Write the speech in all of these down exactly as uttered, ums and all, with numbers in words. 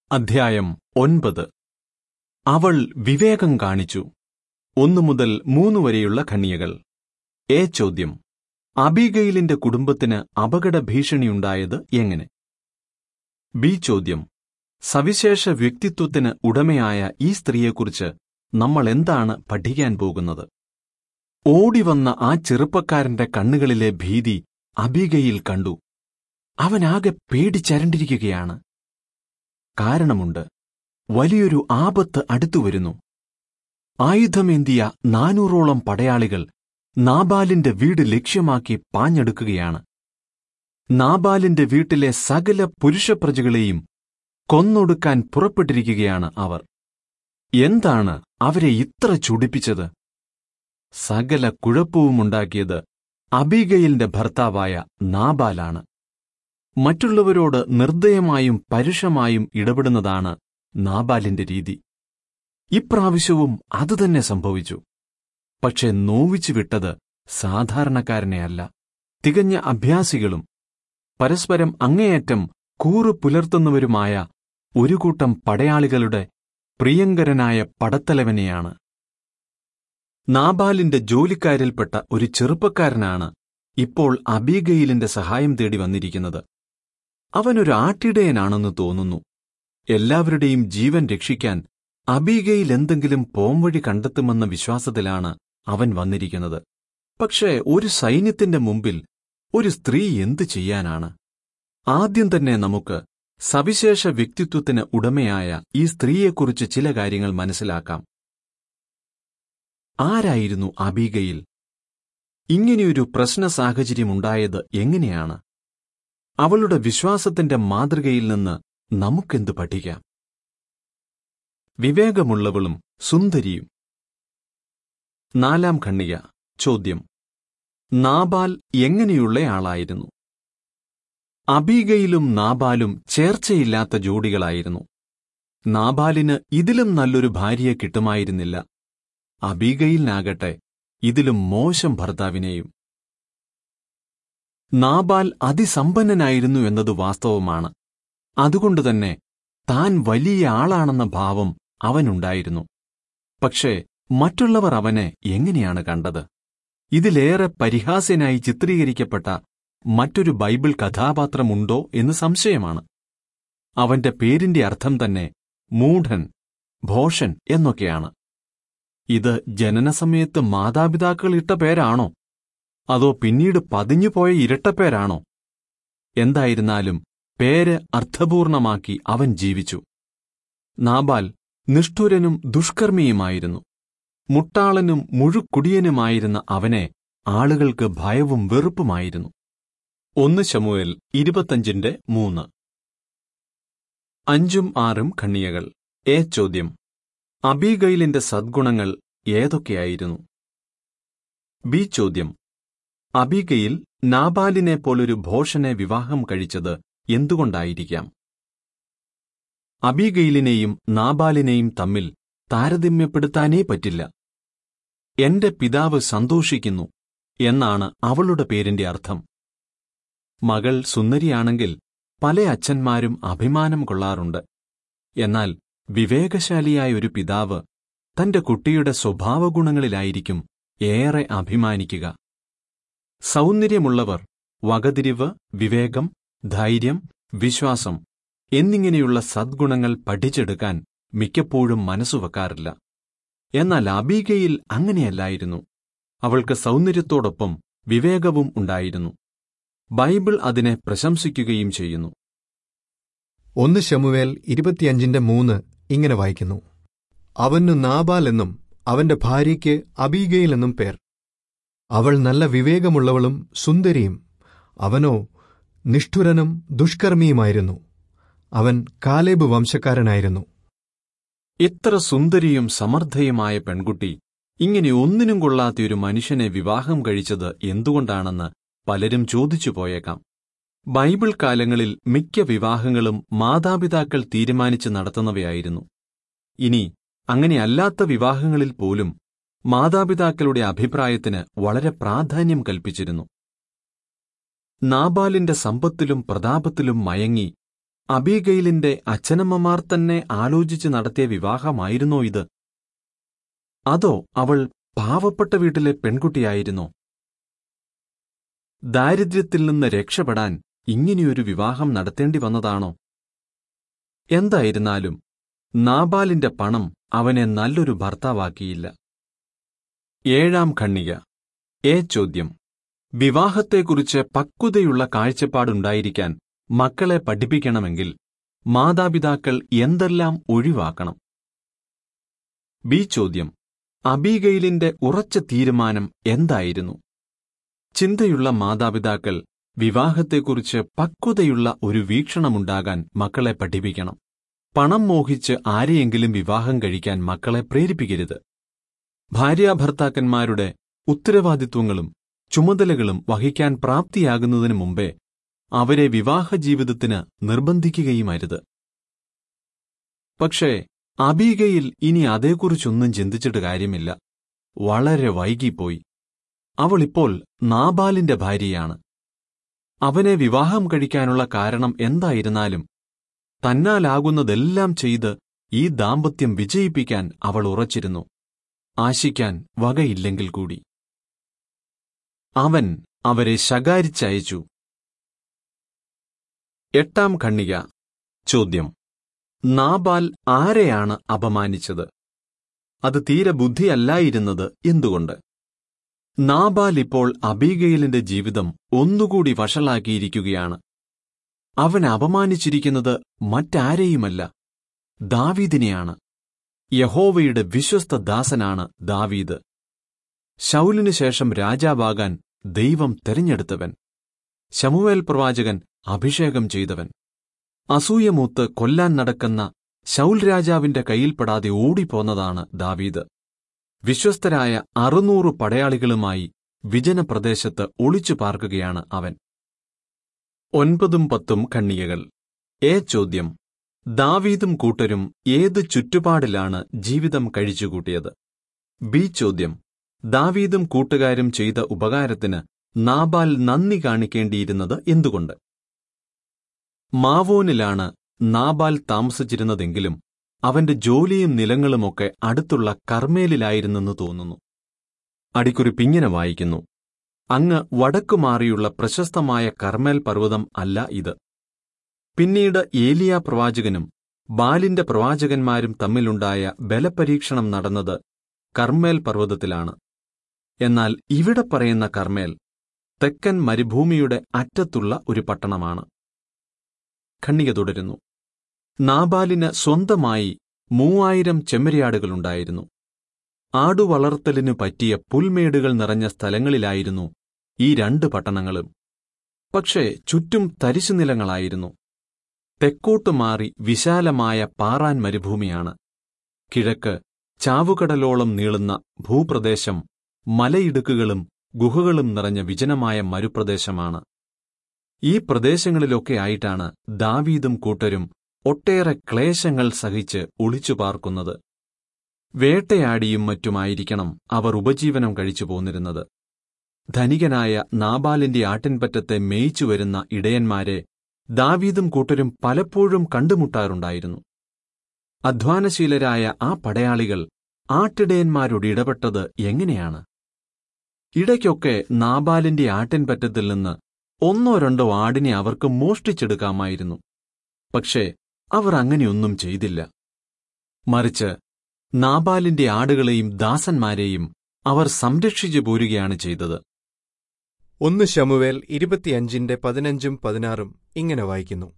അധ്യായം ഒൻപത്. അവൾ വിവേകം കാണിച്ചു. ഒന്നു മുതൽ മൂന്ന് വരെയുള്ള ഖണ്ഡികകൾ. എ ചോദ്യം: അബീഗയിലിന്റെ കുടുംബത്തിന് അപകട ഭീഷണിയുണ്ടായത് എങ്ങനെ? ബി ചോദ്യം: സവിശേഷ വ്യക്തിത്വത്തിന് ഉടമയായ ഈ സ്ത്രീയെക്കുറിച്ച് നമ്മൾ എന്താണ് പഠിക്കാൻ പോകുന്നത്? ഓടിവന്ന ആ ചെറുപ്പക്കാരന്റെ കണ്ണുകളിലെ ഭീതി അബീഗയിൽ കണ്ടു. അവനാകെ പേടിച്ചരണ്ടിരിക്കുകയാണ്. കാരണമുണ്ട്. വലിയൊരു ആപത്ത് അടുത്തുവരുന്നു. ആയുധമേന്തിയ നാനൂറോളം പടയാളികൾ നാബാലിന്റെ വീട് ലക്ഷ്യമാക്കി പാഞ്ഞെടുക്കുകയാണ്. നാബാലിന്റെ വീട്ടിലെ സകല പുരുഷപ്രജകളെയും കൊന്നൊടുക്കാൻ പുറപ്പെട്ടിരിക്കുകയാണ് അവർ. എന്താണ് അവരെ ഇത്ര ചുടിപ്പിച്ചത്? സകല കുഴപ്പവുമുണ്ടാക്കിയത് അബീഗയിലിന്റെ ഭർത്താവായ നാബാലാണ്. മറ്റുള്ളവരോട് നിർദ്ദയമായും പരുഷമായും ഇടപെടുന്നതാണ് നാബാലിന്റെ രീതി. ഇപ്രാവശ്യവും അതുതന്നെ സംഭവിച്ചു. പക്ഷെ നോവിച്ചു വിട്ടത് സാധാരണക്കാരനെയല്ല, തികഞ്ഞ അഭ്യാസികളും പരസ്പരം അങ്ങേയറ്റം കൂറു പുലർത്തുന്നവരുമായ ഒരു കൂട്ടം പടയാളികളുടെ പ്രിയങ്കരനായ പടത്തലവനെയാണ്. നാബാലിന്റെ ജോലിക്കാരിൽപ്പെട്ട ഒരു ചെറുപ്പക്കാരനാണ് ഇപ്പോൾ അബീഗയിലിന്റെ സഹായം തേടി വന്നിരിക്കുന്നത്. അവനൊരു ആട്ടിടയനാണെന്ന് തോന്നുന്നു. എല്ലാവരുടെയും ജീവൻ രക്ഷിക്കാൻ അബീഗയിൽ എന്തെങ്കിലും പോംവഴി കണ്ടെത്തുമെന്ന വിശ്വാസത്തിലാണ് അവൻ വന്നിരിക്കുന്നത്. പക്ഷേ ഒരു സൈന്യത്തിന്റെ മുമ്പിൽ ഒരു സ്ത്രീ എന്തു ചെയ്യാനാണ്? ആദ്യം തന്നെ നമുക്ക് സവിശേഷ വ്യക്തിത്വത്തിന് ഉടമയായ ഈ സ്ത്രീയെക്കുറിച്ച് ചില കാര്യങ്ങൾ മനസ്സിലാക്കാം. ആരായിരുന്നു അബീഗയിൽ? ഇങ്ങനെയൊരു പ്രശ്ന സാഹചര്യമുണ്ടായത് എങ്ങനെയാണ്? അവളുടെ വിശ്വാസത്തിന്റെ മാതൃകയിൽ നിന്ന് നമുക്കെന്ത് പഠിക്കാം? വിവേകമുള്ളവളും സുന്ദരിയും. നാലാം ഖണ്ഡിക. ചോദ്യം: നാബാൽ എങ്ങനെയുള്ളയാളായിരുന്നു? അബീഗയിലും നാബാലും ചേർച്ചയില്ലാത്ത ജോഡികളായിരുന്നു. നാബാലിന് ഇതിലും നല്ലൊരു ഭാര്യയെ കിട്ടുമായിരുന്നില്ല. അബീഗയിലിനാകട്ടെ ഇതിലും മോശം ഭർത്താവിനെയും. നാബാൽ അതിസമ്പന്നനായിരുന്നു എന്നത് വാസ്തവമാണ്. അതുകൊണ്ടുതന്നെ താൻ വലിയ ആളാണെന്ന ഭാവം അവനുണ്ടായിരുന്നു. പക്ഷേ മറ്റുള്ളവർ അവനെ എങ്ങനെയാണ് കണ്ടത്? ഇതിലേറെ പരിഹാസ്യനായി ചിത്രീകരിക്കപ്പെട്ട മറ്റൊരു ബൈബിൾ കഥാപാത്രമുണ്ടോ എന്ന് സംശയമാണ്. അവന്റെ പേരിന്റെ അർത്ഥം തന്നെ മൂഢൻ, ഭോഷൻ എന്നൊക്കെയാണ്. ഇത് ജനനസമയത്ത് മാതാപിതാക്കൾ ഇട്ട പേരാണോ? അതോ പിന്നീട് പതിഞ്ഞുപോയ ഇരട്ടപ്പേരാണോ? എന്തായിരുന്നാലും പേര് അർത്ഥപൂർണമാക്കി അവൻ ജീവിച്ചു. നാബാൽ നിഷ്ഠുരനും ദുഷ്കർമ്മിയുമായിരുന്നു. മുട്ടാളനും മുഴുക്കുടിയനുമായിരുന്ന അവനെ ആളുകൾക്ക് ഭയവും വെറുപ്പുമായിരുന്നു. ഒന്ന് ശമൂവേൽ ഇരുപത്തഞ്ചിന്റെ മൂന്ന്. അഞ്ചും ആറും ഖണ്ഡികകൾ. എ ചോദ്യം: അബീഗയിലിന്റെ സദ്ഗുണങ്ങൾ ഏതൊക്കെയായിരുന്നു? ബി ചോദ്യം: അബീഗയിൽ നാബാലിനെപ്പോലൊരു ഭോഷനെ വിവാഹം കഴിച്ചത് എന്തുകൊണ്ടായിരിക്കാം? അബീഗയിലിനെയും നാബാലിനെയും തമ്മിൽ താരതമ്യപ്പെടുത്താനേ പറ്റില്ല. എന്റെ പിതാവ് സന്തോഷിക്കുന്നു എന്നാണ് അവളുടെ പേരിന്റെ അർത്ഥം. മകൾ സുന്ദരിയാണെങ്കിൽ പല അച്ഛന്മാരും അഭിമാനം കൊള്ളാറുണ്ട്. എന്നാൽ വിവേകശാലിയായ ഒരു പിതാവ് തന്റെ കുട്ടിയുടെ സ്വഭാവഗുണങ്ങളിലായിരിക്കും ഏറെ അഭിമാനിക്കുക. സൗന്ദര്യമുള്ളവർ വകതിരിവ്, വിവേകം, ധൈര്യം, വിശ്വാസം എന്നിങ്ങനെയുള്ള സദ്ഗുണങ്ങൾ പഠിച്ചെടുക്കാൻ മിക്കപ്പോഴും മനസ്സുവെക്കാറില്ല. എന്നാൽ അബീഗയിൽ അങ്ങനെയല്ലായിരുന്നു. അവൾക്ക് സൗന്ദര്യത്തോടൊപ്പം വിവേകവും ഉണ്ടായിരുന്നു. ബൈബിൾ അതിനെ പ്രശംസിക്കുകയും ചെയ്യുന്നു. ഒന്ന് ശമൂവേൽ ഇരുപത്തിയഞ്ചിന്റെ മൂന്ന് ഇങ്ങനെ വായിക്കുന്നു: അവനു നാബാൽ എന്നും അവന്റെ ഭാര്യയ്ക്ക് അബീഗയിൽ എന്നും പേർ. അവൾ നല്ല വിവേകമുള്ളവളും സുന്ദരിയും. അവനോ നിഷ്ഠുരനും ദുഷ്കർമ്മിയുമായിരുന്നു. അവൻ കാലേബ് വംശക്കാരനായിരുന്നു. ഇത്ര സുന്ദരിയും സമർത്ഥയുമായ പെൺകുട്ടി ഇങ്ങനെ ഒന്നിനും കൊള്ളാത്തൊരു മനുഷ്യനെ വിവാഹം കഴിച്ചത് എന്തുകൊണ്ടാണെന്ന് പലരും ചോദിച്ചു പോയേക്കാം. ബൈബിൾ കാലങ്ങളിൽ മിക്ക വിവാഹങ്ങളും മാതാപിതാക്കൾ തീരുമാനിച്ച് നടത്തുന്നവയായിരുന്നു. ഇനി അങ്ങനെയല്ലാത്ത വിവാഹങ്ങളിൽ പോലും മാതാപിതാക്കളുടെ അഭിപ്രായത്തിന് വളരെ പ്രാധാന്യം കൽപ്പിച്ചിരുന്നു. നാബാലിന്റെ സമ്പത്തിലും പ്രതാപത്തിലും മയങ്ങി അബീഗയിലിന്റെ അച്ഛനമ്മമാർ തന്നെ ആലോചിച്ച് നടത്തിയ വിവാഹമായിരുന്നോ ഇത്? അതോ അവൾ പാവപ്പെട്ട വീട്ടിലെ പെൺകുട്ടിയായിരുന്നോ? ദാരിദ്ര്യത്തിൽ നിന്ന് രക്ഷപ്പെടാൻ ഇങ്ങനെയൊരു വിവാഹം നടത്തേണ്ടി വന്നതാണോ? എന്തായിരുന്നാലും നാബാലിന്റെ പണം അവനെ നല്ലൊരു ഭർത്താവാക്കിയില്ല. ഏഴാം ഖണ്ഡിക. എ ചോദ്യം. വിവാഹത്തെക്കുറിച്ച് പക്വതയുള്ള കാഴ്ചപ്പാടുണ്ടായിരിക്കാൻ മക്കളെ പഠിപ്പിക്കണമെങ്കിൽ മാതാപിതാക്കൾ എന്തെല്ലാം ഒഴിവാക്കണം? ബി ചോദ്യം. അബീഗയിലിന്റെ ഉറച്ച തീരുമാനം എന്തായിരുന്നു? ചിന്തയുള്ള മാതാപിതാക്കൾ വിവാഹത്തെക്കുറിച്ച് പക്വതയുള്ള ഒരു വീക്ഷണമുണ്ടാകാൻ മക്കളെ പഠിപ്പിക്കണം. പണം മോഹിച്ച് ആരെയെങ്കിലും വിവാഹം കഴിക്കാൻ മക്കളെ പ്രേരിപ്പിക്കരുത്. ഭാര്യാഭർത്താക്കന്മാരുടെ ഉത്തരവാദിത്വങ്ങളും ചുമതലകളും വഹിക്കാൻ പ്രാപ്തിയാകുന്നതിനു മുമ്പേ അവരെ വിവാഹജീവിതത്തിന് നിർബന്ധിക്കുകയുമരുത്. പക്ഷേ അബീഗയിൽ ഇനി അതേക്കുറിച്ചൊന്നും ചിന്തിച്ചിട്ട് കാര്യമില്ല. വളരെ വൈകിപ്പോയി. അവളിപ്പോൾ നാബാലിന്റെ ഭാര്യയാണ്. അവനെ വിവാഹം കഴിക്കാനുള്ള കാരണം എന്തായിരുന്നാലും തന്നാലാകുന്നതെല്ലാം ചെയ്ത് ഈ ദാമ്പത്യം വിജയിപ്പിക്കാൻ അവൾ ഉറച്ചിരുന്നു, ആശിക്കാൻ വകയില്ലെങ്കിൽ കൂടി. അവൻ അവരെ ശകാരിച്ചയച്ചു. എട്ടാം ഖണ്ഡിക. ചോദ്യം. നാബാൽ ആരെയാണ് അപമാനിച്ചത്? അത് തീരെ ബുദ്ധിയല്ലായിരുന്നത് എന്തുകൊണ്ട്? നാബാൽ ഇപ്പോൾ അബീഗയിലിന്റെ ജീവിതം ഒന്നുകൂടി വഷളാക്കിയിരിക്കുകയാണ്. അവൻ അപമാനിച്ചിരിക്കുന്നത് മറ്റാരെയുമല്ല, ദാവീദിനെയാണ്. യഹോവയുടെ വിശ്വസ്ത ദാസനാണ് ദാവീദ്. ശൗലിനു ശേഷം രാജാവാകാൻ ദൈവം തെരഞ്ഞെടുത്തവൻ. ശമൂവേൽ പ്രവാചകൻ അഭിഷേകം ചെയ്തവൻ. അസൂയമൂത്ത് കൊല്ലാൻ നടക്കുന്ന ശൗൽ രാജാവിന്റെ കയ്യിൽപ്പെടാതെ ഓടിപ്പോന്നതാണ് ദാവീദ്. വിശ്വസ്തരായ അറുന്നൂറ് പടയാളികളുമായി വിജനപ്രദേശത്ത് ഒളിച്ചു പാർക്കുകയാണ് അവൻ. ഒൻപതും പത്തും ഖണ്ഡികകൾ. എ ചോദ്യം. ദാവീദും കൂട്ടരും ഏത് ചുറ്റുപാടിലാണ് ജീവിതം കഴിച്ചുകൂട്ടിയത്? ബി ചോദ്യം. ദാവീദും കൂട്ടുകാരും ചെയ്ത ഉപകാരത്തിന് നാബാൽ നന്ദി കാണിക്കേണ്ടിയിരുന്നത് എന്തുകൊണ്ട്? മാവോനിലാണ് നാബാൽ താമസിച്ചിരുന്നതെങ്കിലും അവന്റെ ജോലിയും നിലങ്ങളുമൊക്കെ അടുത്തുള്ള കർമ്മേലിലായിരുന്നെന്ന് തോന്നുന്നു. അടിക്കുറിപ്പിങ്ങനെ വായിക്കുന്നു. അങ്ങ് വടക്കുമാറിയുള്ള പ്രശസ്തമായ കർമ്മേൽ പർവ്വതം അല്ല ഇത്. പിന്നീട് ഏലിയാ പ്രവാചകനും ബാലിന്റെ പ്രവാചകന്മാരും തമ്മിലുണ്ടായ ബലപരീക്ഷണം നടന്നത് കർമ്മേൽ പർവ്വതത്തിലാണ്. എന്നാൽ ഇവിടെ പറയുന്ന കർമ്മേൽ തെക്കൻ മരുഭൂമിയുടെ അറ്റത്തുള്ള ഒരു പട്ടണമാണ്. ഖണ്ഡിക തുടരുന്നു. നാബാലിന് സ്വന്തമായി മൂവായിരം ചെമ്മരിയാടുകളുണ്ടായിരുന്നു. ആടുവളർത്തലിനു പറ്റിയ പുൽമേടുകൾ നിറഞ്ഞ സ്ഥലങ്ങളിലായിരുന്നു ഈ രണ്ട് പട്ടണങ്ങളും. പക്ഷേ ചുറ്റും തരിശുനിലങ്ങളായിരുന്നു. തെക്കോട്ടു മാറി വിശാലമായ പാറാൻ മരുഭൂമിയാണ്. കിഴക്ക് ചാവുകടലോളം നീളുന്ന ഭൂപ്രദേശം മലയിടുക്കുകളും ഗുഹകളും നിറഞ്ഞ വിജനമായ മരുപ്രദേശമാണ്. ഈ പ്രദേശങ്ങളിലൊക്കെ ആയിട്ടാണ് ദാവീദും കൂട്ടരും ഒട്ടേറെ ക്ലേശങ്ങൾ സഹിച്ച് ഒളിച്ചു പാർക്കുന്നത്. വേട്ടയാടിയും മറ്റുമായിരിക്കണം അവർ ഉപജീവനം കഴിച്ചു പോന്നിരുന്നത്. ധനികനായ നാബാലിന്റെ ആട്ടിൻപറ്റത്തെ മേയിച്ചു വരുന്ന ഇടയന്മാരെ ദാവീദും കൂട്ടരും പലപ്പോഴും കണ്ടുമുട്ടാറുണ്ടായിരുന്നു. അധ്വാനശീലരായ ആ പടയാളികൾ ആട്ടിടയന്മാരോട് ഇടപെട്ടത് എങ്ങനെയാണ്? ഇടയ്ക്കൊക്കെ നാബാലിന്റെ ആട്ടിൻപറ്റത്തിൽ നിന്ന് ഒന്നോ രണ്ടോ ആടിനെ അവർക്ക് മോഷ്ടിച്ചെടുക്കാമായിരുന്നു. പക്ഷേ അവർ അങ്ങനെയൊന്നും ചെയ്തില്ല. മറിച്ച് നാബാലിന്റെ ആടുകളെയും ദാസന്മാരെയും അവർ സംരക്ഷിച്ചു പോരുകയാണ് ചെയ്തത്. ഒന്ന് ശമൂവേൽ ഇരുപത്തിയഞ്ചിന്റെ പതിനഞ്ചും പതിനാറും ഇങ്ങനെ വായിക്കുന്നു.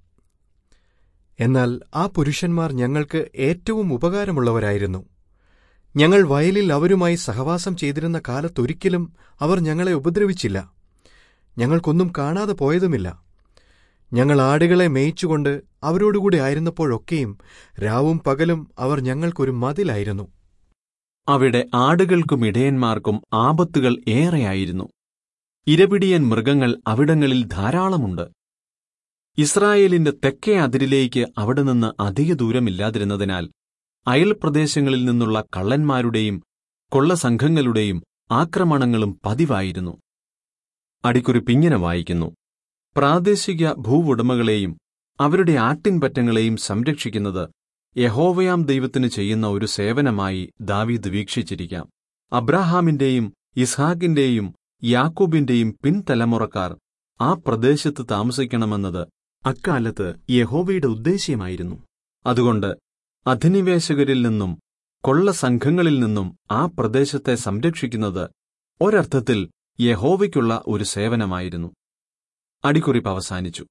എന്നാൽ ആ പുരുഷന്മാർ ഞങ്ങൾക്ക് ഏറ്റവും ഉപകാരമുള്ളവരായിരുന്നു. ഞങ്ങൾ വയലിൽ അവരുമായി സഹവാസം ചെയ്തിരുന്ന കാലത്തൊരിക്കലും അവർ ഞങ്ങളെ ഉപദ്രവിച്ചില്ല. ഞങ്ങൾക്കൊന്നും കാണാതെ പോയതുമില്ല. ഞങ്ങൾ ആടുകളെ മേയിച്ചുകൊണ്ട് അവരോടുകൂടി ആയിരുന്നപ്പോഴൊക്കെയും രാവും പകലും അവർ ഞങ്ങൾക്കൊരു മതിലായിരുന്നു. അവിടെ ആടുകൾക്കും ഇടയന്മാർക്കും ആപത്തുകൾ ഏറെയായിരുന്നു. ഇരപിടിയൻ മൃഗങ്ങൾ അവിടങ്ങളിൽ ധാരാളമുണ്ട്. ഇസ്രായേലിന്റെ തെക്കേ അതിരിലേക്ക് അവിടെ നിന്ന് അധിക ദൂരമില്ലാതിരുന്നതിനാൽ അയൽപ്രദേശങ്ങളിൽ നിന്നുള്ള കള്ളന്മാരുടെയും കൊള്ളസംഘങ്ങളുടെയും ആക്രമണങ്ങളും പതിവായിരുന്നു. അടിക്കുറിപ്പിങ്ങനെ വായിക്കുന്നു. പ്രാദേശിക ഭൂവുടമകളെയും അവരുടെ ആട്ടിൻപറ്റങ്ങളെയും സംരക്ഷിക്കുന്നത് യഹോവയാം ദൈവത്തിന് ചെയ്യുന്ന ഒരു സേവനമായി ദാവീദ് വീക്ഷിച്ചിരിക്കാം. അബ്രാഹാമിന്റെയും ഇസ്ഹാക്കിന്റെയും യാക്കോബിന്റെയും പിൻതലമുറക്കാർ ആ പ്രദേശത്ത് താമസിക്കണമെന്നത് അക്കാലത്ത് യഹോവയുടെ ഉദ്ദേശ്യമായിരുന്നു. അതുകൊണ്ട് അധിനിവേശകരിൽ നിന്നും കൊള്ളസംഘങ്ങളിൽ നിന്നും ആ പ്രദേശത്തെ സംരക്ഷിക്കുന്നത് ഒരർത്ഥത്തിൽ യഹോവയ്ക്കുള്ള ഒരു സേവനമായിരുന്നു. അടിക്കുറിപ്പ് അവസാനിച്ചു.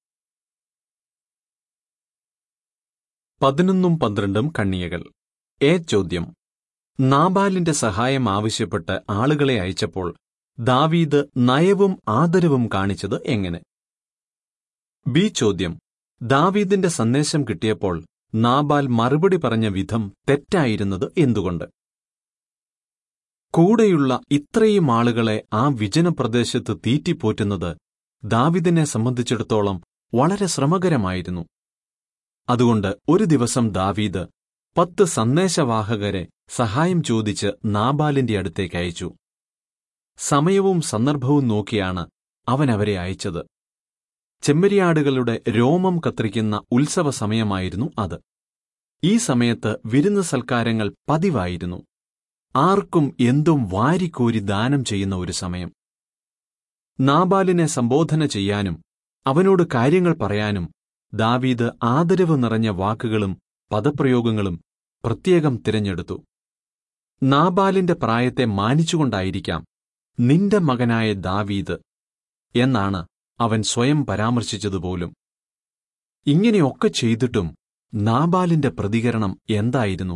പതിനൊന്നും പന്ത്രണ്ടും കണ്ണിയകൾ. എ ചോദ്യം: നാബാലിന്റെ സഹായം ആവശ്യപ്പെട്ട് ആളുകളെ അയച്ചപ്പോൾ ദാവീദ് നയവും ആദരവും കാണിച്ചത് എങ്ങനെ? ബി ചോദ്യം: ദാവീദിന്റെ സന്ദേശം കിട്ടിയപ്പോൾ നാബാൽ മറുപടി പറഞ്ഞ വിധം തെറ്റായിരുന്നത് എന്തുകൊണ്ട്? കൂടെയുള്ള ഇത്രയും ആളുകളെ ആ വിജനപ്രദേശത്ത് തീറ്റിപ്പോറ്റുന്നത് ദാവീദിനെ സംബന്ധിച്ചിടത്തോളം വളരെ ശ്രമകരമായിരുന്നു. അതുകൊണ്ട് ഒരു ദിവസം ദാവീദ് പത്ത് സന്ദേശവാഹകരെ സഹായം ചോദിച്ച് നാബാലിന്റെ അടുത്തേക്ക് അയച്ചു. സമയവും സന്ദർഭവും നോക്കിയാണ് അവൻ അവരെ അയച്ചത്. ചെമ്മരിയാടുകളുടെ രോമം കത്രിക്കുന്ന ഉത്സവ സമയമായിരുന്നു അത്. ഈ സമയത്ത് വിരുന്ന് സൽക്കാരങ്ങൾ പതിവായിരുന്നു. ആർക്കും എന്തും വാരിക്കോരി ദാനം ചെയ്യുന്ന ഒരു സമയം. നാബാലിനെ സംബോധന ചെയ്യാനും അവനോട് കാര്യങ്ങൾ പറയാനും ദാവീദ് ആദരവ് നിറഞ്ഞ വാക്കുകളും പദപ്രയോഗങ്ങളും പ്രത്യേകം തിരഞ്ഞെടുത്തു. നാബാലിന്റെ പ്രായത്തെ മാനിച്ചുകൊണ്ടായിരിക്കാം നിന്റെ മകനായ ദാവീദ് എന്നാണ് അവൻ സ്വയം പരാമർശിച്ചതുപോലും. ഇങ്ങനെയൊക്കെ ചെയ്തിട്ടും നാബാലിന്റെ പ്രതികരണം എന്തായിരുന്നു?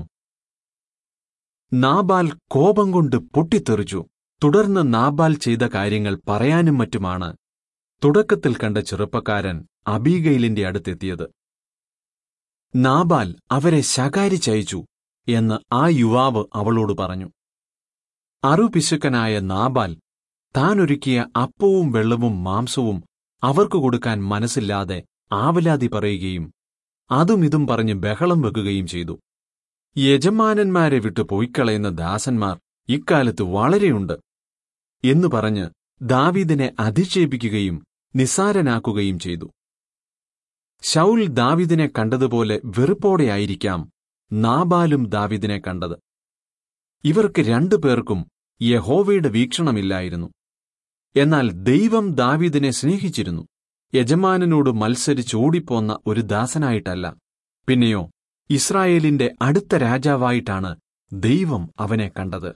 നാബാൽ കോപം കൊണ്ട് പൊട്ടിത്തെറിച്ചു. തുടർന്ന് നാബാൽ ചെയ്ത കാര്യങ്ങൾ പറയാനും മറ്റുമാണ് തുടക്കത്തിൽ കണ്ട ചെറുപ്പക്കാരൻ അബീഗയിലിന്റെ അടുത്തെത്തിയത്. നാബാൽ അവരെ ശകാരിച്ചയച്ചു എന്ന് ആ യുവാവ് അവളോട് പറഞ്ഞു. അറുപിശുക്കനായ നാബാൽ താനൊരുക്കിയ അപ്പവും വെള്ളവും മാംസവും അവർക്കു കൊടുക്കാൻ മനസ്സില്ലാതെ ആവലാതി പറയുകയും അതും ഇതും പറഞ്ഞ് ബഹളം വെക്കുകയും ചെയ്തു. യജമാനന്മാരെ വിട്ടു പോയിക്കളയുന്ന ദാസന്മാർ ഇക്കാലത്ത് വളരെയുണ്ട് എന്നു പറഞ്ഞ് ദാവീദിനെ അധിക്ഷേപിക്കുകയും നിസ്സാരനാക്കുകയും ചെയ്തു. ശൗൽ ദാവീദിനെ കണ്ടതുപോലെ വെറുപ്പോടെയായിരിക്കാം നാബാലും ദാവീദിനെ കണ്ടത്. ഇവർക്ക് രണ്ടുപേർക്കും യഹോവയുടെ വീക്ഷണമില്ലായിരുന്നു. എന്നാൽ ദൈവം ദാവീദിനെ സ്നേഹിച്ചിരുന്നു. യജമാനനോട് മത്സരിച്ചോടിപ്പോന്ന ഒരു ദാസനായിട്ടല്ല, പിന്നെയോ ഇസ്രായേലിന്റെ അടുത്ത രാജാവായിട്ടാണ് ദൈവം അവനെ കണ്ടത്.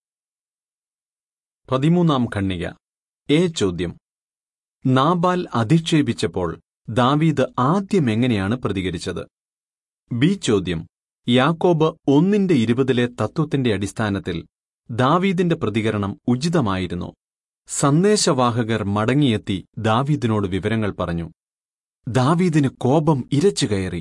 പതിമൂന്നാം ഖണ്ഡിക. എ ചോദ്യം: നാബാൽ അധിക്ഷേപിച്ചപ്പോൾ ദാവീദ് ആദ്യം എങ്ങനെയാണ് പ്രതികരിച്ചത്? ബി ചോദ്യം: യാക്കോബ് ഒന്നിന്റെ ഇരുപതിലെ തത്വത്തിന്റെ അടിസ്ഥാനത്തിൽ ദാവീദിന്റെ പ്രതികരണം ഉചിതമായിരുന്നു. സന്ദേശവാഹകർ മടങ്ങിയെത്തി ദാവീദിനോട് വിവരങ്ങൾ പറഞ്ഞു. ദാവീദിന് കോപം ഇരച്ചുകയറി.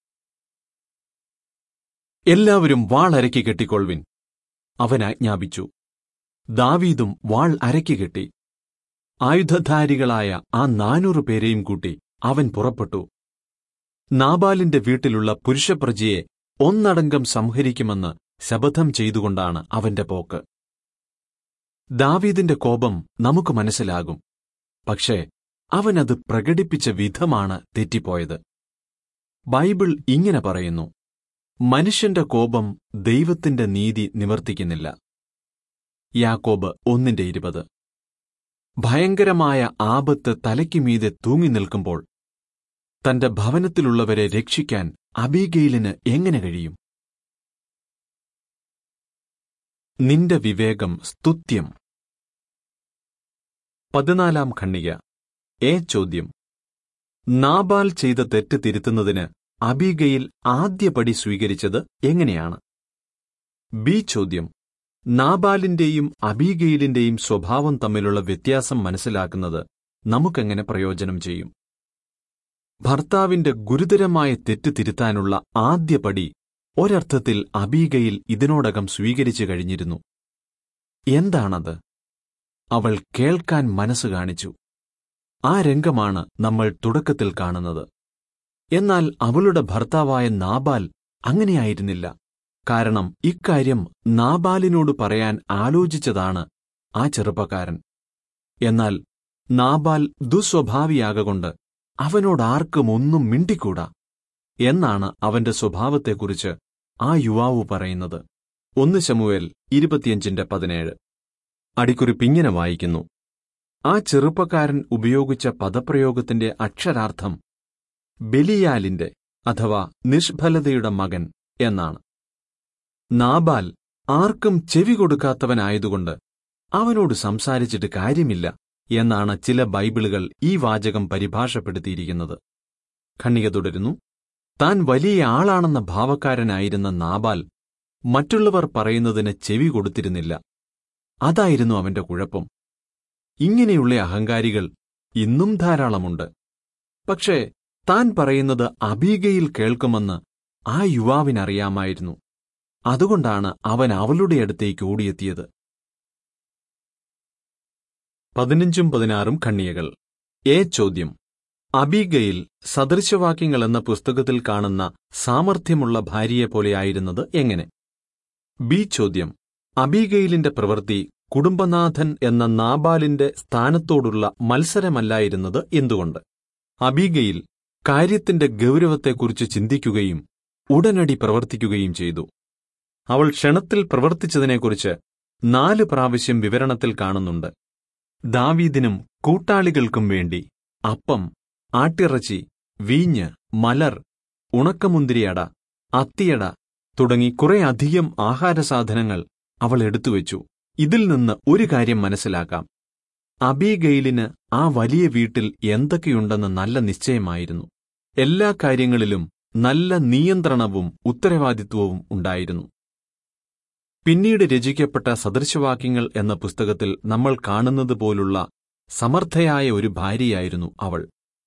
എല്ലാവരും വാൾ അരക്കി കെട്ടിക്കൊള്ളുവിൻ, അവൻ ആജ്ഞാപിച്ചു. ദാവീദും വാൾ അരക്കി കെട്ടി. ആയുധധാരികളായ ആ നാനൂറ് പേരെയും കൂട്ടി അവൻ പുറപ്പെട്ടു. നാബാലിന്റെ വീട്ടിലുള്ള പുരുഷപ്രജയെ ഒന്നടങ്കം സംഹരിക്കുമെന്ന് ശപഥം ചെയ്തുകൊണ്ടാണ് അവന്റെ പോക്ക്. ദാവീദിന്റെ കോപം നമുക്ക് മനസ്സിലാകും. പക്ഷേ അവനത് പ്രകടിപ്പിച്ച വിധമാണ് തെറ്റിപ്പോയത്. ബൈബിൾ ഇങ്ങനെ പറയുന്നു: മനുഷ്യന്റെ കോപം ദൈവത്തിന്റെ നീതി നിവർത്തിക്കുന്നില്ല. യാക്കോബ് ഒന്നിന്റെ ഇരുപത്. ഭയങ്കരമായ ആപത്ത് തലയ്ക്കുമീതെ തൂങ്ങി നിൽക്കുമ്പോൾ തന്റെ ഭവനത്തിലുള്ളവരെ രക്ഷിക്കാൻ അബീഗയിലിന് എങ്ങനെ കഴിയും? നിന്റെ വിവേകം സ്തുത്യം. പതിനാലാം ഖണ്ഡിക. എ ചോദ്യം: നാബാൽ ചെയ്ത തെറ്റ് തിരുത്തുന്നതിന് അബീഗയിൽ ആദ്യപടി സ്വീകരിച്ചത് എങ്ങനെയാണ്? ബി ചോദ്യം: നാബാലിന്റെയും അബീഗയിലിന്റെയും സ്വഭാവം തമ്മിലുള്ള വ്യത്യാസം മനസ്സിലാക്കുന്നത് നമുക്കെങ്ങനെ പ്രയോജനം ചെയ്യും? ഭർത്താവിന്റെ ഗുരുതരമായ തെറ്റ് തിരുത്താനുള്ള ആദ്യപടി ഒരർത്ഥത്തിൽ അബീഗയിൽ ഇതിനോടകം സ്വീകരിച്ചു കഴിഞ്ഞിരുന്നു. എന്താണത്? അവൾ കേൾക്കാൻ മനസ്സ് കാണിച്ചു. ആ രംഗമാണ് നമ്മൾ തുടക്കത്തിൽ കാണുന്നത്. എന്നാൽ അവളുടെ ഭർത്താവായ നാബാൽ അങ്ങനെയായിരുന്നില്ല. കാരണം ഇക്കാര്യം നാബാലിനോട് പറയാൻ ആലോചിച്ചതാണ് ആ ചെറുപ്പക്കാരൻ. എന്നാൽ നാബാൽ ദുസ്വഭാവിയാകൊണ്ട് അവനോടാർക്കും ഒന്നും മിണ്ടിക്കൂടാ എന്നാണ് അവന്റെ സ്വഭാവത്തെക്കുറിച്ച് ആ യുവാവ് പറയുന്നത്. ഒന്ന് ശമൂവേൽ ഇരുപത്തിയഞ്ചിന്റെ പതിനേഴ്. അടിക്കുറിപ്പിങ്ങനെ വായിക്കുന്നു: ആ ചെറുപ്പക്കാരൻ ഉപയോഗിച്ച പദപ്രയോഗത്തിന്റെ അക്ഷരാർത്ഥം ബെലിയാലിന്റെ അഥവാ നിഷ്ഫലതയുടെ മകൻ എന്നാണ്. നാബാൽ ആർക്കും ചെവി കൊടുക്കാത്തവനായതുകൊണ്ട് അവനോട് സംസാരിച്ചിട്ട് കാര്യമില്ല എന്നാണ് ചില ബൈബിളുകൾ ഈ വാചകം പരിഭാഷപ്പെടുത്തിയിരിക്കുന്നത്. ഖണ്ഡിക തുടരുന്നു: താൻ വലിയ ആളാണെന്ന ഭാവക്കാരനായിരുന്ന നാബാൽ മറ്റുള്ളവർ പറയുന്നതിന് ചെവി കൊടുത്തിരുന്നില്ല. അതായിരുന്നു അവന്റെ കുഴപ്പം. ഇങ്ങനെയുള്ള അഹങ്കാരികൾ ഇന്നും ധാരാളമുണ്ട്. പക്ഷേ താൻ പറയുന്നത് അബീഗയിൽ കേൾക്കുമെന്ന് ആ യുവാവിനറിയാമായിരുന്നു. അതുകൊണ്ടാണ് അവൻ അവളുടെ അടുത്തേക്ക് ഓടിയെത്തിയത്. പതിനഞ്ചും പതിനാറും ഖണ്ഡികകൾ. എ ചോദ്യം: അബീഗയിൽ സദൃശവാക്യങ്ങൾ എന്ന പുസ്തകത്തിൽ കാണുന്ന സാമർഥ്യമുള്ള ഭാര്യയെപ്പോലെയായിരുന്നത് എങ്ങനെ? ബി ചോദ്യം: അബീഗയിലിന്റെ പ്രവൃത്തി കുടുംബനാഥൻ എന്ന നാബാലിന്റെ സ്ഥാനത്തോടുള്ള മത്സരമല്ലായിരുന്നത് എന്തുകൊണ്ട്? അബീഗയിൽ കാര്യത്തിന്റെ ഗൗരവത്തെക്കുറിച്ച് ചിന്തിക്കുകയും ഉടനടി പ്രവർത്തിക്കുകയും ചെയ്തു. അവൾ ക്ഷണത്തിൽ പ്രവർത്തിച്ചതിനെക്കുറിച്ച് നാല് പ്രാവശ്യം വിവരണത്തിൽ കാണുന്നുണ്ട്. ദാവീദിനും കൂട്ടാളികൾക്കും വേണ്ടി അപ്പം, ആട്ടിറച്ചി, വീഞ്ഞ്, മലർ, ഉണക്കമുന്തിരിയട, അത്തിയട തുടങ്ങി കുറെ അധികം ആഹാരസാധനങ്ങൾ അവൾ എടുത്തുവെച്ചു. ഇതിൽ നിന്ന് ഒരു കാര്യം മനസ്സിലാക്കാം: അബീഗയിലിന് ആ വലിയ വീട്ടിൽ എന്തൊക്കെയുണ്ടെന്ന് നല്ല നിശ്ചയമായിരുന്നു. എല്ലാ കാര്യങ്ങളിലും നല്ല നിയന്ത്രണവും ഉത്തരവാദിത്വവും ഉണ്ടായിരുന്നു. പിന്നീട് രചിക്കപ്പെട്ട സദൃശവാക്യങ്ങൾ എന്ന പുസ്തകത്തിൽ നമ്മൾ കാണുന്നതുപോലുള്ള സമർത്ഥയായ ഒരു ഭാര്യയായിരുന്നു അവൾ.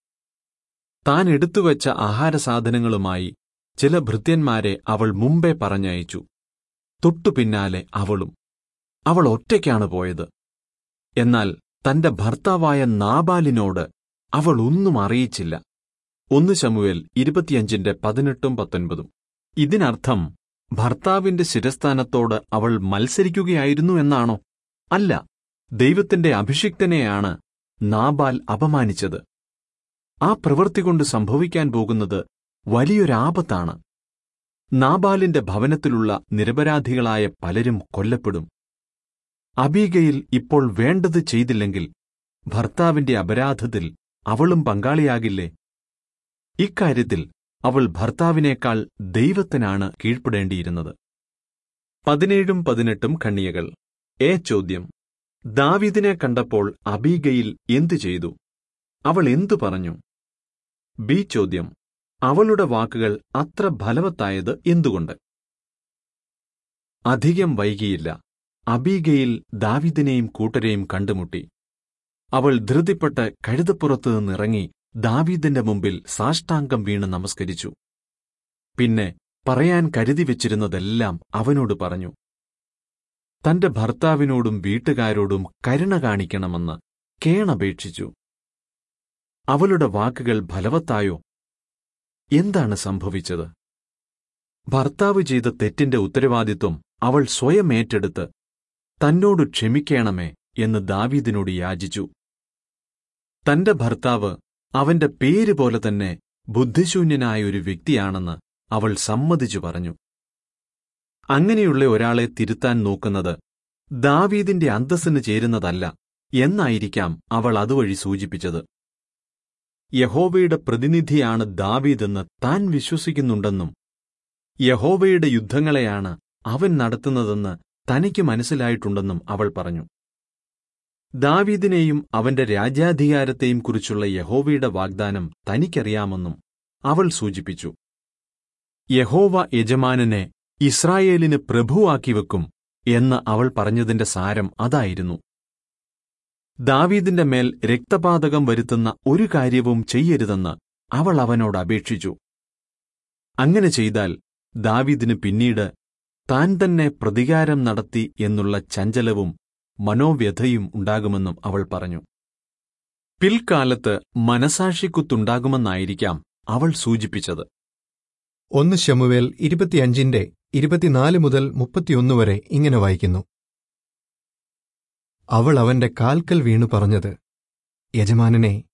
താൻ എടുത്തുവെച്ച ആഹാരസാധനങ്ങളുമായി ചില ഭൃത്യന്മാരെ അവൾ മുമ്പേ പറഞ്ഞയച്ചു. തൊട്ടുപിന്നാലെ അവളും. അവൾ ഒറ്റയ്ക്കാണ് പോയത്. എന്നാൽ തന്റെ ഭർത്താവായ നാബാലിനോട് അവൾ ഒന്നും അറിയിച്ചില്ല. ഒന്ന് ശമൂവേൽ ഇരുപത്തിയഞ്ചിന്റെ പതിനെട്ടും പത്തൊൻപതും. ഇതിനർത്ഥം ഭർത്താവിന്റെ ശിരസ്ഥാനത്തോട് അവൾ മത്സരിക്കുകയായിരുന്നു എന്നാണോ? അല്ല, ദൈവത്തിന്റെ അഭിഷിക്തനെയാണ് നാബാൽ അപമാനിച്ചത്. ആ പ്രവൃത്തികൊണ്ട് സംഭവിക്കാൻ പോകുന്നത് വലിയൊരാപത്താണ്. നാബാലിന്റെ ഭവനത്തിലുള്ള നിരപരാധികളായ പലരും കൊല്ലപ്പെടും. അബീഗയിൽ ഇപ്പോൾ വേണ്ടത് ചെയ്തില്ലെങ്കിൽ ഭർത്താവിന്റെ അപരാധത്തിൽ അവളും പങ്കാളിയാകില്ലേ? ഇക്കാര്യത്തിൽ അവൾ ഭർത്താവിനേക്കാൾ ദൈവത്തിനാണ് കീഴ്പ്പെടേണ്ടിയിരുന്നത്. പതിനേഴും പതിനെട്ടും ഖണ്ഡികകൾ. എ ചോദ്യം: ദാവീദിനെ കണ്ടപ്പോൾ അബീഗയിൽ എന്തു ചെയ്തു? അവൾ എന്തു പറഞ്ഞു? ബി ചോദ്യം: അവളുടെ വാക്കുകൾ അത്ര ഫലവത്തായത് എന്തുകൊണ്ട്? അധികം വൈകിയില്ല. അബീഗയിൽ ദാവീദിനെയും കൂട്ടരെയും കണ്ടുമുട്ടി. അവൾ ധൃതിപ്പെട്ട് കഴുതപ്പുറത്തു നിന്നിറങ്ങി ദാവീദിന്റെ മുമ്പിൽ സാഷ്ടാംഗം വീണ് നമസ്കരിച്ചു. പിന്നെ പറയാൻ കരുതി വച്ചിരുന്നതെല്ലാം അവനോട് പറഞ്ഞു. തന്റെ ഭർത്താവിനോടും വീട്ടുകാരോടും കരുണ കാണിക്കണമെന്ന് കേണപേക്ഷിച്ചു. അവളുടെ വാക്കുകൾ ഫലവത്തായോ? എന്താണ് സംഭവിച്ചത്? ഭർത്താവ് ചെയ്ത തെറ്റിന്റെ ഉത്തരവാദിത്വം അവൾ സ്വയം ഏറ്റെടുത്ത് തന്നോട് ക്ഷമിക്കണമേ എന്ന് ദാവീദിനോട് യാചിച്ചു. തന്റെ ഭർത്താവ് അവന്റെ പേര് പോലെ തന്നെ ബുദ്ധിശൂന്യനായ ഒരു വ്യക്തിയാണെന്ന് അവൾ സമ്മതിച്ചു പറഞ്ഞു. അങ്ങനെയുള്ള ഒരാളെ തിരുത്താൻ നോക്കുന്നത് ദാവീദിന്റെ അന്തസ്സിന് ചേരുന്നതല്ല എന്നായിരിക്കാം അവൾ അതുവഴി സൂചിപ്പിച്ചത്. യഹോവയുടെ പ്രതിനിധിയാണ് ദാവീദെന്ന് താൻ വിശ്വസിക്കുന്നുണ്ടെന്നും യഹോവയുടെ യുദ്ധങ്ങളെയാണ് അവൻ നടത്തുന്നതെന്ന് തനിക്ക് മനസ്സിലായിട്ടുണ്ടെന്നും അവൾ പറഞ്ഞു. ദാവീദിനെയും അവന്റെ രാജ്യാധികാരത്തെയും കുറിച്ചുള്ള യഹോവയുടെ വാഗ്ദാനം തനിക്കറിയാമെന്നും അവൾ സൂചിപ്പിച്ചു. യഹോവ യജമാനനെ ഇസ്രായേലിന് പ്രഭുവാക്കി വെക്കും എന്ന് അവൾ പറഞ്ഞതിന്റെ സാരം അതായിരുന്നു. ദാവീദിന്റെ മേൽ രക്തപാതകം വരുത്തുന്ന ഒരു കാര്യവും ചെയ്യരുതെന്ന് അവൾ അവനോട് അപേക്ഷിച്ചു. അങ്ങനെ ചെയ്താൽ ദാവീദിന് പിന്നീട് താൻ തന്നെ പ്രതികാരം നടത്തി എന്നുള്ള ചഞ്ചലവും മനോവ്യഥയും ഉണ്ടാകുമെന്നും അവൾ പറഞ്ഞു. പിൽക്കാലത്ത് മനസാക്ഷിക്കുത്തുണ്ടാകുമെന്നായിരിക്കാം അവൾ സൂചിപ്പിച്ചത്. ഒന്ന് ശമൂവേൽ ഇരുപത്തിയഞ്ചിന്റെ ഇരുപത്തിനാല് മുതൽ മുപ്പത്തിയൊന്ന് വരെ ഇങ്ങനെ വായിക്കുന്നു: അവൾ അവന്റെ കാൽക്കൽ വീണു പറഞ്ഞത്, യജമാനനെ,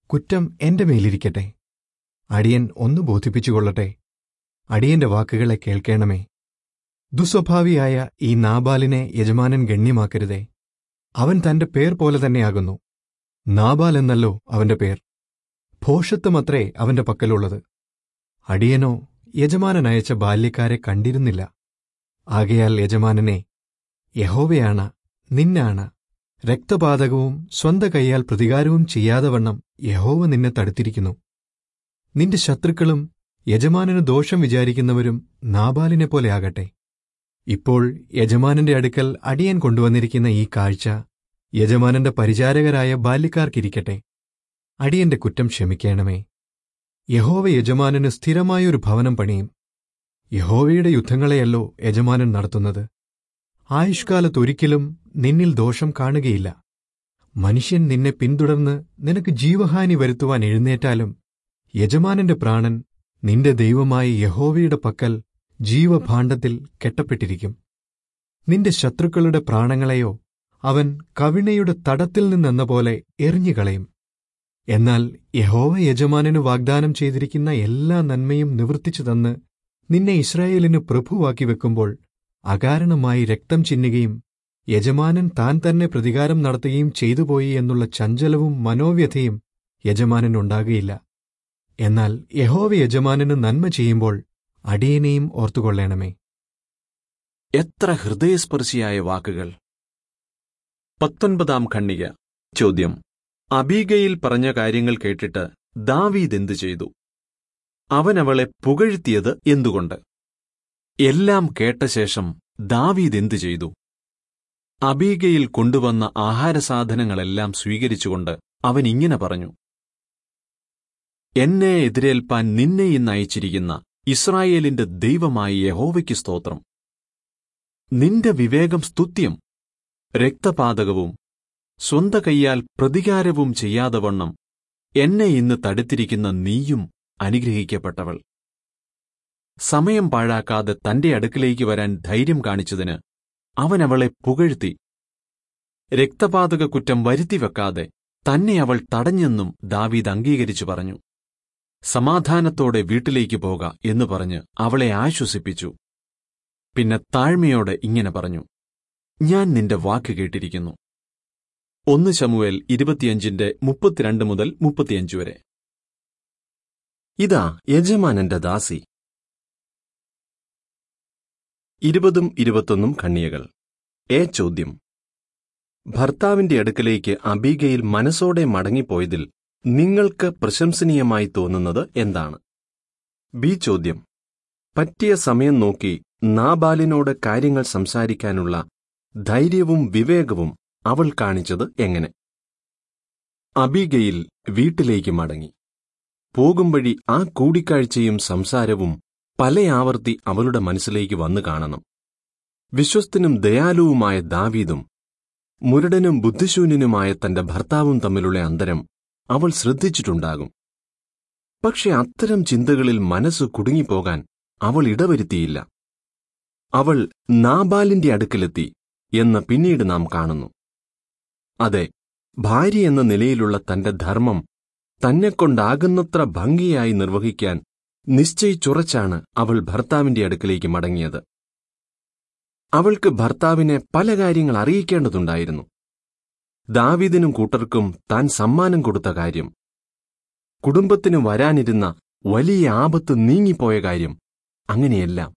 കുറ്റം എന്റെ മേലിരിക്കട്ടെ. അടിയൻ ഒന്ന് ബോധിപ്പിച്ചുകൊള്ളട്ടെ. അടിയന്റെ വാക്കുകളെ കേൾക്കണമേ. ദുസ്വഭാവിയായ ഈ നാബാലിനെ യജമാനൻ ഗണ്യമാക്കരുതേ. അവൻ തന്റെ പേർ പോലെ തന്നെയാകുന്നു. നാബാൽ എന്നല്ലോ അവന്റെ പേർ. ഭോഷത്വമത്രേ അവന്റെ പക്കലുള്ളത്. അടിയനോ യജമാനൻ അയച്ച ബാല്യക്കാരെ കണ്ടിരുന്നില്ല. ആകയാൽ യജമാനനെ, യഹോവയാണ്, നിന്നാണ്, രക്തപാതകവും സ്വന്ത കൈയാൽ പ്രതികാരവും ചെയ്യാതവണ്ണം യഹോവ നിന്നെ തടുത്തിരിക്കുന്നു. നിന്റെ ശത്രുക്കളും യജമാനന് ദോഷം വിചാരിക്കുന്നവരും നാബാലിനെപ്പോലെ ആകട്ടെ. ഇപ്പോൾ യജമാനന്റെ അടുക്കൽ അടിയൻ കൊണ്ടുവന്നിരിക്കുന്ന ഈ കാഴ്ച യജമാനന്റെ പരിചാരകരായ ബാല്യക്കാർക്കിരിക്കട്ടെ. അടിയന്റെ കുറ്റം ക്ഷമിക്കണമേ. യഹോവ യജമാനന് സ്ഥിരമായൊരു ഭവനം പണിയും. യഹോവയുടെ യുദ്ധങ്ങളെയല്ലോ യജമാനൻ നടത്തുന്നത്. ആയുഷ്കാലത്തൊരിക്കലും നിന്നിൽ ദോഷം കാണുകയില്ല. മനുഷ്യൻ നിന്നെ പിന്തുടർന്ന് നിനക്ക് ജീവഹാനി വരുത്തുവാൻ എഴുന്നേറ്റാലും യജമാനന്റെ പ്രാണൻ നിന്റെ ദൈവമായ യഹോവയുടെ പക്കൽ ജീവഭാണ്ഡത്തിൽ കെട്ടപ്പെട്ടിരിക്കും. നിന്റെ ശത്രുക്കളുടെ പ്രാണങ്ങളെയോ അവൻ കവിണയുടെ തടത്തിൽ നിന്നെന്ന പോലെ എറിഞ്ഞുകളയും. എന്നാൽ യഹോവ യജമാനന് വാഗ്ദാനം ചെയ്തിരിക്കുന്ന എല്ലാ നന്മയും നിവർത്തിച്ചു തന്ന് നിന്നെ ഇസ്രായേലിന് പ്രഭുവാക്കി വെക്കുമ്പോൾ അകാരണമായി രക്തം ചിന്നുകയും യജമാനൻ താൻ തന്നെ പ്രതികാരം നടത്തുകയും ചെയ്തുപോയി എന്നുള്ള ചഞ്ചലവും മനോവ്യഥയും യജമാനനുണ്ടാകുകയില്ല. എന്നാൽ യഹോവ യജമാനന് നന്മ ചെയ്യുമ്പോൾ അടിയനെയും ഓർത്തുകൊള്ളണമേ. എത്ര ഹൃദയസ്പർശിയായ വാക്കുകൾ! പത്തൊൻപതാം ഖണ്ഡിക. ചോദ്യം: അബീഗയിൽ പറഞ്ഞ കാര്യങ്ങൾ കേട്ടിട്ട് ദാവീദ് എന്തു ചെയ്തു? അവൻ അവളെ പുകഴ്ത്തിയത് എന്തുകൊണ്ട്? എല്ലാം കേട്ട ശേഷം ദാവീദ് എന്തു ചെയ്തു? അബീഗയിൽ കൊണ്ടുവന്ന ആഹാരസാധനങ്ങളെല്ലാം സ്വീകരിച്ചുകൊണ്ട് അവൻ ഇങ്ങനെ പറഞ്ഞു: എന്നെ എതിരേൽപ്പാൻ നിന്നെ ഇന്ന് അയച്ചിരിക്കുന്ന ഇസ്രായേലിന്റെ ദൈവമായ യഹോവയ്ക്ക് സ്തോത്രം. നിന്റെ വിവേകം സ്തുത്യം. രക്തപാതകവും സ്വന്ത കൈയാൽ പ്രതികാരവും ചെയ്യാതവണ്ണം എന്നെ ഇന്ന് തടുത്തിരിക്കുന്ന നീയും അനുഗ്രഹിക്കപ്പെട്ടവൾ. സമയം പാഴാക്കാതെ തന്റെ അടുക്കിലേക്ക് വരാൻ ധൈര്യം കാണിച്ചതിന് അവൻ അവളെ പുകഴ്ത്തി. രക്തപാതക കുറ്റം വരുത്തിവെക്കാതെ തന്നെ അവൾ തടഞ്ഞെന്നും ദാവീദ് അംഗീകരിച്ചു പറഞ്ഞു. സമാധാനത്തോടെ വീട്ടിലേക്ക് പോക എന്നു പറഞ്ഞ് അവളെ ആശ്വസിപ്പിച്ചു. പിന്നെ താഴ്മയോടെ ഇങ്ങനെ പറഞ്ഞു: ഞാൻ നിന്റെ വാക്ക് കേട്ടിരിക്കുന്നു. ഒന്ന് ശമൂവേൽ ഇരുപത്തിയഞ്ചിന്റെ മുപ്പത്തിരണ്ട് മുതൽ മുപ്പത്തിയഞ്ച് വരെ. ഇതാ യജമാനന്റെ ദാസി. ഇരുപതും ഇരുപത്തൊന്നും ഖണ്ഡികകൾ. എ ചോദ്യം: ഭർത്താവിന്റെ അടുക്കലേക്ക് അബീഗയിൽ മനസ്സോടെ മടങ്ങിപ്പോയതിൽ നിങ്ങൾക്ക് പ്രശംസനീയമായി തോന്നുന്നത് എന്താണ്? ബി ചോദ്യം: പറ്റിയ സമയം നോക്കി നാബാലിനോട് കാര്യങ്ങൾ സംസാരിക്കാനുള്ള ധൈര്യവും വിവേകവും അവൾ കാണിച്ചത് എങ്ങനെ? അബീഗയിൽ വീട്ടിലേക്ക് മടങ്ങി. പോകുംവഴി ആ കൂടിക്കാഴ്ചയും സംസാരവും പല ആവർത്തി അവളുടെ മനസ്സിലേക്ക് വന്നു കാണണം. വിശ്വസ്തനും ദയാലുവുമായ ദാവീദും മുരടനും ബുദ്ധിശൂന്യനുമായ തന്റെ ഭർത്താവും തമ്മിലുള്ള അന്തരം അവൾ ശ്രദ്ധിച്ചിട്ടുണ്ടാകും. പക്ഷെ അത്തരം ചിന്തകളിൽ മനസ്സ് കുടുങ്ങിപ്പോകാൻ അവൾ ഇടവരുത്തിയില്ല. അവൾ നാബാലിന്റെ അടുക്കലെത്തി എന്ന് പിന്നീട് നാം കാണുന്നു. അതെ, ഭാര്യ എന്ന നിലയിലുള്ള തന്റെ ധർമ്മം തന്നെക്കൊണ്ടാകുന്നത്ര ഭംഗിയായി നിർവഹിക്കാൻ നിശ്ചയിച്ചുറച്ചാണ് അവൾ ഭർത്താവിന്റെ അടുക്കലേക്ക് മടങ്ങിയത്. അവൾക്ക് ഭർത്താവിനെ പല കാര്യങ്ങൾ അറിയിക്കേണ്ടതുണ്ടായിരുന്നു. ദാവീദിനും കൂട്ടർക്കും താൻ സമ്മാനം കൊടുത്ത കാര്യം, കുടുംബത്തിനു വരാനിരുന്ന വലിയ ആപത്ത് നീങ്ങിപ്പോയ കാര്യം, അങ്ങനെയെല്ലാം.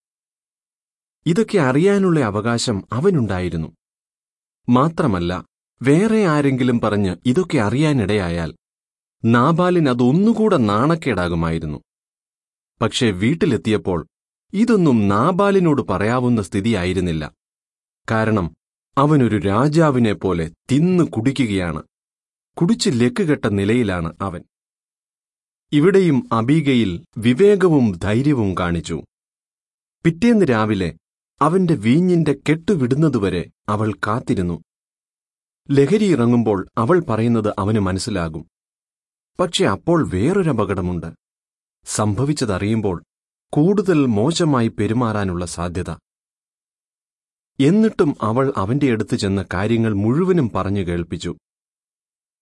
ഇതൊക്കെ അറിയാനുള്ള അവകാശം അവനുണ്ടായിരുന്നു. മാത്രമല്ല, വേറെ ആരെങ്കിലും പറഞ്ഞ് ഇതൊക്കെ അറിയാനിടയായാൽ നാബാലിന് അതൊന്നുകൂടെ നാണക്കേടാകുമായിരുന്നു. പക്ഷേ വീട്ടിലെത്തിയപ്പോൾ ഇതൊന്നും നാബാലിനോട് പറയാവുന്ന സ്ഥിതിയായിരുന്നില്ല. കാരണം അവനൊരു രാജാവിനെപ്പോലെ തിന്നു കുടിക്കുകയാണ്. കുടിച്ച് ലക്കുകെട്ട നിലയിലാണ് അവൻ. ഇവിടെയും അബീഗയിൽ വിവേകവും ധൈര്യവും കാണിച്ചു. പിറ്റേന്ന് രാവിലെ അവന്റെ വീഞ്ഞിന്റെ കെട്ടുവിടുന്നതുവരെ അവൾ കാത്തിരുന്നു. ലഹരി ഇറങ്ങുമ്പോൾ അവൾ പറയുന്നത് അവന് മനസ്സിലാകും. പക്ഷെ അപ്പോൾ വേറൊരപകടമുണ്ട്. സംഭവിച്ചതറിയുമ്പോൾ കൂടുതൽ മോശമായി പെരുമാറാനുള്ള സാധ്യത. എന്നിട്ടും അവൾ അവന്റെ അടുത്ത് ചെന്ന് കാര്യങ്ങൾ മുഴുവനും പറഞ്ഞു കേൾപ്പിച്ചു.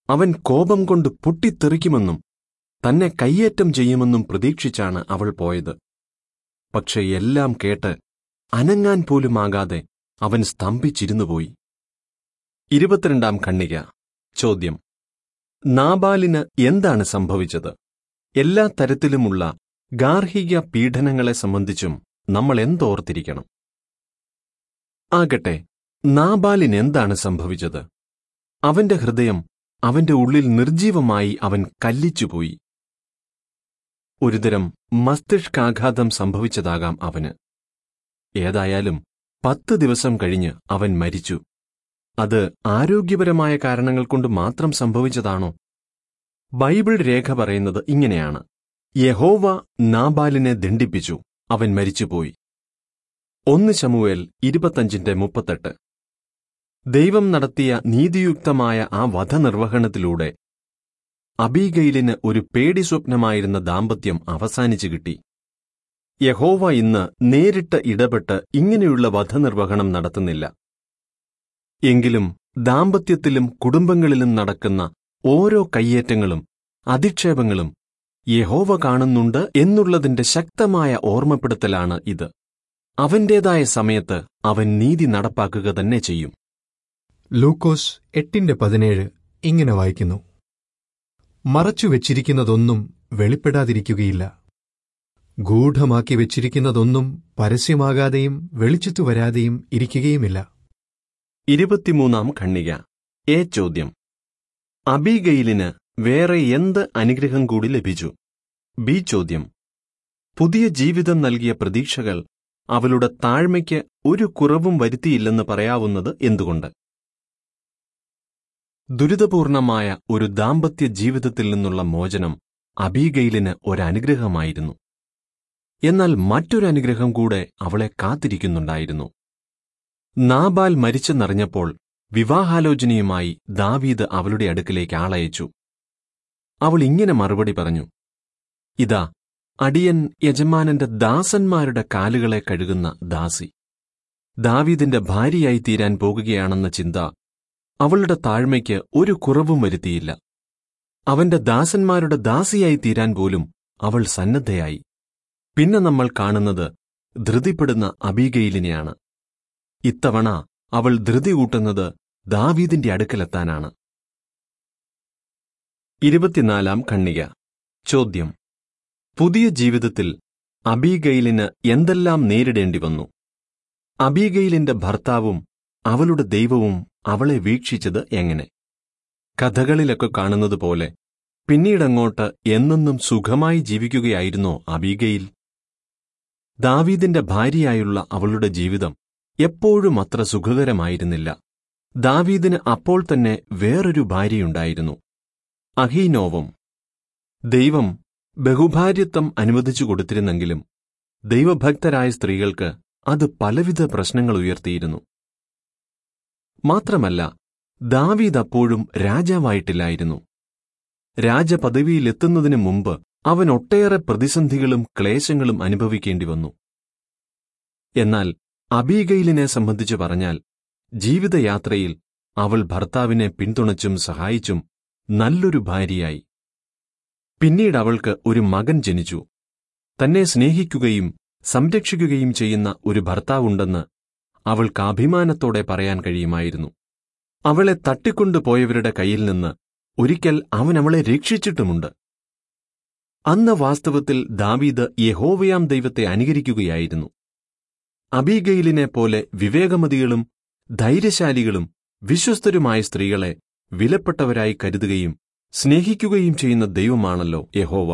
അവൻ കോപം കൊണ്ട് പൊട്ടിത്തെറിക്കുമെന്നും തന്നെ കയ്യേറ്റം ചെയ്യുമെന്നും പ്രതീക്ഷിച്ചാണ് അവൾ പോയത്. പക്ഷെ എല്ലാം കേട്ട് അനങ്ങാൻ പോലുമാകാതെ അവൻ സ്തംഭിച്ചിരുന്നുപോയി. ഇരുപത്തിരണ്ടാം ഖണ്ഡിക. ചോദ്യം: നാബാലിന് എന്താണ് സംഭവിച്ചത്? എല്ലാ തരത്തിലുമുള്ള ഗാർഹിക പീഡനങ്ങളെ സംബന്ധിച്ചും നമ്മൾ എന്തോർത്തിരിക്കണം? ആകട്ടെ, നാബാലിന് എന്താണ് സംഭവിച്ചത്? അവന്റെ ഹൃദയം അവന്റെ ഉള്ളിൽ നിർജീവമായി അവൻ കല്ലിച്ചുപോയി. ഒരുതരം മസ്തിഷ്കാഘാതം സംഭവിച്ചതാകാം അവന്. ഏതായാലും പത്ത് ദിവസം കഴിഞ്ഞ് അവൻ മരിച്ചു. അത് ആരോഗ്യപരമായ കാരണങ്ങൾ കൊണ്ട് മാത്രം സംഭവിച്ചതാണോ? ബൈബിൾ രേഖ പറയുന്നത് ഇങ്ങനെയാണ്: യഹോവ നാബാലിനെ ദണ്ഡിപ്പിച്ചു, അവൻ മരിച്ചുപോയി. ഒന്ന് ശമൂവേൽ ഇരുപത്തഞ്ചിന്റെ മുപ്പത്തെട്ട്. ദൈവം നടത്തിയ നീതിയുക്തമായ ആ വധനിർവഹണത്തിലൂടെ അബീഗയിലിന് ഒരു പേടി സ്വപ്നമായിരുന്ന ദാമ്പത്യം അവസാനിച്ചു കിട്ടി. യഹോവ ഇന്ന് നേരിട്ട് ഇടപെട്ട് ഇങ്ങനെയുള്ള വധനിർവഹണം നടത്തുന്നില്ല. എങ്കിലും ദാമ്പത്യത്തിലും കുടുംബങ്ങളിലും നടക്കുന്ന ഓരോ കയ്യേറ്റങ്ങളും അധിക്ഷേപങ്ങളും യഹോവ കാണുന്നുണ്ട് എന്നുള്ളതിന്റെ ശക്തമായ ഓർമ്മപ്പെടുത്തലാണ് ഇത്. അവന്റേതായ സമയത്ത് അവൻ നീതി നടപ്പാക്കുക തന്നെ ചെയ്യും. ലൂക്കോസ് എട്ടിന്റെ പതിനേഴ് ഇങ്ങനെ വായിക്കുന്നു: മറച്ചുവെച്ചിരിക്കുന്നതൊന്നും വെളിപ്പെടാതിരിക്കുകയില്ല, ഗൂഢമാക്കി വെച്ചിരിക്കുന്നതൊന്നും പരസ്യമാകാതെയും വെളിച്ചത്തു വരാതെയും ഇരിക്കുകയുമില്ല. ഇരുപത്തിമൂന്നാം ഖണ്ഡിക. എ ചോദ്യം: അബീഗയിലിന് വേറെ എന്ത് അനുഗ്രഹം കൂടി ലഭിച്ചു? ബി ചോദ്യം: പുതിയ ജീവിതം നൽകിയ പ്രതീക്ഷകൾ അവളുടെ താഴ്മയ്ക്ക് ഒരു കുറവും വരുത്തിയില്ലെന്ന് പറയാവുന്നത് എന്തുകൊണ്ട്? ദുരിതപൂർണമായ ഒരു ദാമ്പത്യ ജീവിതത്തിൽ നിന്നുള്ള മോചനം അബീഗയിലിന് ഒരനുഗ്രഹമായിരുന്നു. എന്നാൽ മറ്റൊരനുഗ്രഹം കൂടെ അവളെ കാത്തിരിക്കുന്നുണ്ടായിരുന്നു. നാബാൽ മരിച്ചെന്നറിഞ്ഞപ്പോൾ വിവാഹാലോചനയുമായി ദാവീദ് അവളുടെ അടുക്കിലേക്ക് ആളയച്ചു. അവൾ ഇങ്ങനെ മറുപടി പറഞ്ഞു: ഇതാ, അടിയൻ യജമാനന്റെ ദാസന്മാരുടെ കാലുകളെ കഴുകുന്ന ദാസി. ദാവീദിന്റെ ഭാര്യയായി തീരാൻ പോകുകയാണെന്ന ചിന്ത അവളുടെ താഴ്മയ്ക്ക് ഒരു കുറവും വരുത്തിയില്ല. അവന്റെ ദാസന്മാരുടെ ദാസിയായി തീരാൻ പോലും അവൾ സന്നദ്ധയായി. പിന്നെ നമ്മൾ കാണുന്നത് ധൃതിപ്പെടുന്ന അബീഗയിലിനെയാണ്. ഇത്തവണ അവൾ ധൃതി കൂട്ടുന്നത് ദാവീദിന്റെ അടുക്കലെത്താനാണ്. ഇരുപത്തിനാലാം ഖണ്ഡിക. ചോദ്യം: പുതിയ ജീവിതത്തിൽ അബീഗയിലിന് എന്തെല്ലാം നേരിടേണ്ടി വന്നു? അബീഗയിലിന്റെ ഭർത്താവും അവളുടെ ദൈവവും അവളെ വീക്ഷിച്ചത് എങ്ങനെ? കഥകളിലൊക്കെ കാണുന്നതുപോലെ പിന്നീടങ്ങോട്ട് എന്നെന്നും സുഖമായി ജീവിക്കുകയായിരുന്നോ അബീഗയിൽ? ദാവീദിന്റെ ഭാര്യയായുള്ള അവളുടെ ജീവിതം എപ്പോഴും അത്ര സുഖകരമായിരുന്നില്ല. ദാവീദിന് അപ്പോൾ തന്നെ വേറൊരു ഭാര്യയുണ്ടായിരുന്നു, അഹീനോവം. ദൈവം ബഹുഭാര്യത്വം അനുവദിച്ചു കൊടുത്തിരുന്നെങ്കിലും ദൈവഭക്തരായ സ്ത്രീകൾക്ക് അത് പലവിധ പ്രശ്നങ്ങൾ ഉയർത്തിയിരുന്നു. മാത്രമല്ല, ദാവീദ് അപ്പോഴും രാജാവായിട്ടില്ലായിരുന്നു. രാജപദവിയിലെത്തുന്നതിനു മുമ്പ് അവൻ ഒട്ടേറെ പ്രതിസന്ധികളും ക്ലേശങ്ങളും അനുഭവിക്കേണ്ടി വന്നു. എന്നാൽ അബീഗയിലിനെ സംബന്ധിച്ചു പറഞ്ഞാൽ, ജീവിതയാത്രയിൽ അവൾ ഭർത്താവിനെ പിന്തുണച്ചും സഹായിച്ചും നല്ലൊരു ഭാര്യയായി. പിന്നീട് അവൾക്ക് ഒരു മകൻ ജനിച്ചു. തന്നെ സ്നേഹിക്കുകയും സംരക്ഷിക്കുകയും ചെയ്യുന്ന ഒരു ഭർത്താവുണ്ടെന്ന് അവൾക്ക് അഭിമാനത്തോടെ പറയാൻ കഴിയുമായിരുന്നു. അവളെ തട്ടിക്കൊണ്ടുപോയവരുടെ കയ്യിൽ നിന്ന് ഒരിക്കൽ അവൻ അവളെ രക്ഷിച്ചിട്ടുമുണ്ട്. അന്ന് വാസ്തവത്തിൽ ദാവീദ് യഹോവയാം ദൈവത്തെ അനുകരിക്കുകയായിരുന്നു. അബീഗയിലിനെ പോലെ വിവേകമതികളും ധൈര്യശാലികളും വിശ്വസ്തരുമായ സ്ത്രീകളെ വിലപ്പെട്ടവരായി കരുതുകയും സ്നേഹിക്കുകയും ചെയ്യുന്ന ദൈവമാണല്ലോ യഹോവ.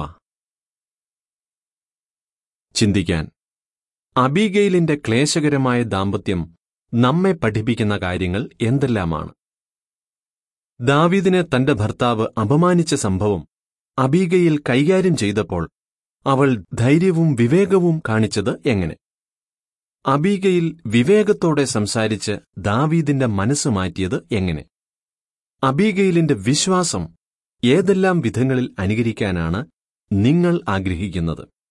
ചിന്തിക്കാൻ. അബീഗയിലിന്റെ ക്ലേശകരമായ ദാമ്പത്യം നമ്മെ പഠിപ്പിക്കുന്ന കാര്യങ്ങൾ എന്തെല്ലാമാണ്? ദാവീദിനെ തന്റെ ഭർത്താവ് അപമാനിച്ച സംഭവം അബീഗയിൽ കൈകാര്യം ചെയ്തപ്പോൾ അവൾ ധൈര്യവും വിവേകവും കാണിച്ചത് എങ്ങനെ? അബീഗയിൽ വിവേകത്തോടെ സംസാരിച്ച് ദാവീദിന്റെ മനസ്സ് മാറ്റിയത് എങ്ങനെ? അബീഗയിലിന്റെ വിശ്വാസം ഏതെല്ലാം വിധങ്ങളിൽ അനുകരിക്കാനാണ് നിങ്ങൾ ആഗ്രഹിക്കുന്നത്?